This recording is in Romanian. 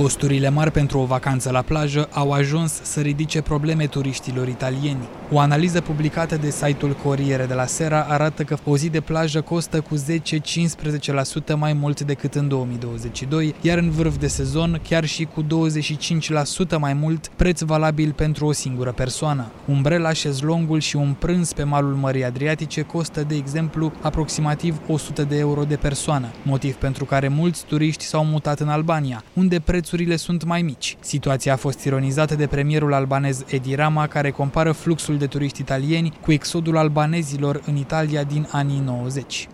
Costurile mari pentru o vacanță la plajă au ajuns să ridice probleme turiștilor italieni. O analiză publicată de site-ul Corriere della Sera arată că o zi de plajă costă cu 10-15% mai mult decât în 2022, iar în vârf de sezon chiar și cu 25% mai mult, preț valabil pentru o singură persoană. Umbrela, șezlongul și un prânz pe malul Mării Adriatice costă, de exemplu, aproximativ 100 de euro de persoană, motiv pentru care mulți turiști s-au mutat în Albania, unde prețurile sunt mai mici. Situația a fost ironizată de premierul albanez Edi Rama, care compară fluxul de turiști italieni cu exodul albanezilor în Italia din anii 90.